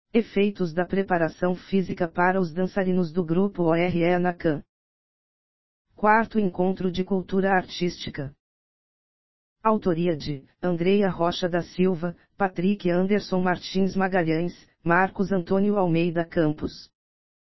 Efeitos da preparação física para os dançarinos do grupo ORE-NACAM. Quarto Encontro de Cultura Artística. Autoria de Andreia Rocha da Silva, Patrick Anderson Martins Magalhães, Marcos Antônio Almeida Campos.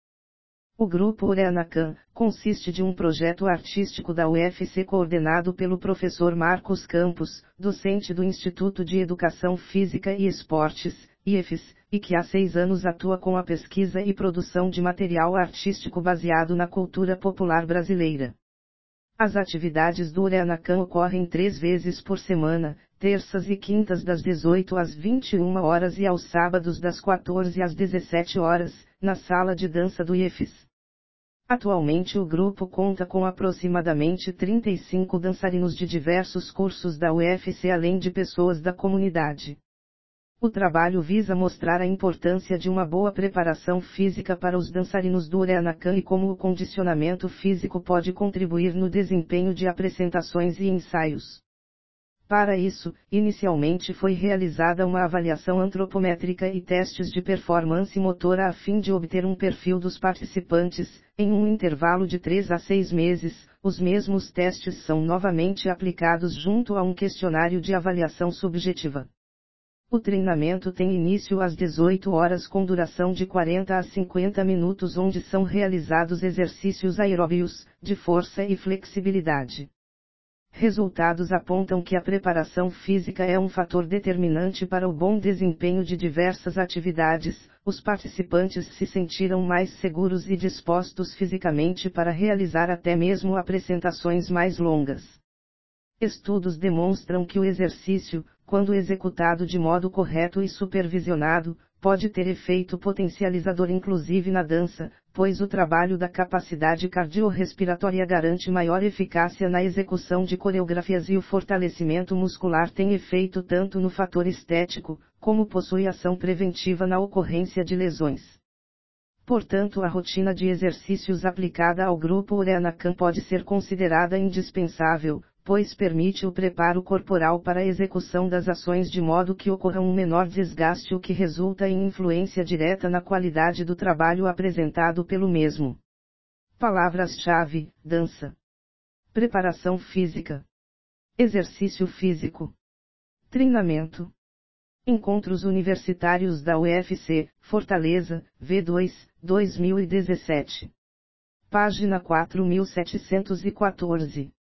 O grupo ORE-NACAM consiste de um projeto artístico da UFC coordenado pelo professor Marcos Campos, docente do Instituto de Educação Física e Esportes, IEFES, e que há 6 anos atua com a pesquisa e produção de material artístico baseado na cultura popular brasileira. As atividades do ORE-NACAM ocorrem 3 vezes por semana, terças e quintas das 18 às 21 horas e aos sábados das 14 às 17 horas, na sala de dança do IEFES. Atualmente o grupo conta com aproximadamente 35 dançarinos de diversos cursos da UFC além de pessoas da comunidade. O trabalho visa mostrar a importância de uma boa preparação física para os dançarinos do ORE-NACAM e como o condicionamento físico pode contribuir no desempenho de apresentações e ensaios. Para isso, inicialmente foi realizada uma avaliação antropométrica e testes de performance motora a fim de obter um perfil dos participantes. Em um intervalo de 3 a 6 meses, os mesmos testes são novamente aplicados junto a um questionário de avaliação subjetiva. O treinamento tem início às 18 horas com duração de 40 a 50 minutos onde são realizados exercícios aeróbios, de força e flexibilidade. Resultados apontam que a preparação física é um fator determinante para o bom desempenho de diversas atividades. Os participantes se sentiram mais seguros e dispostos fisicamente para realizar até mesmo apresentações mais longas. Estudos demonstram que o exercício, quando executado de modo correto e supervisionado, pode ter efeito potencializador inclusive na dança, pois o trabalho da capacidade cardiorrespiratória garante maior eficácia na execução de coreografias e o fortalecimento muscular tem efeito tanto no fator estético, como possui ação preventiva na ocorrência de lesões. Portanto, a rotina de exercícios aplicada ao grupo ORE-NACAM pode ser considerada indispensável, pois permite o preparo corporal para a execução das ações de modo que ocorra um menor desgaste, o que resulta em influência direta na qualidade do trabalho apresentado pelo mesmo. Palavras-chave: dança, preparação física, exercício físico, treinamento. Encontros Universitários da UFC, Fortaleza, V2, 2017. Página 4714.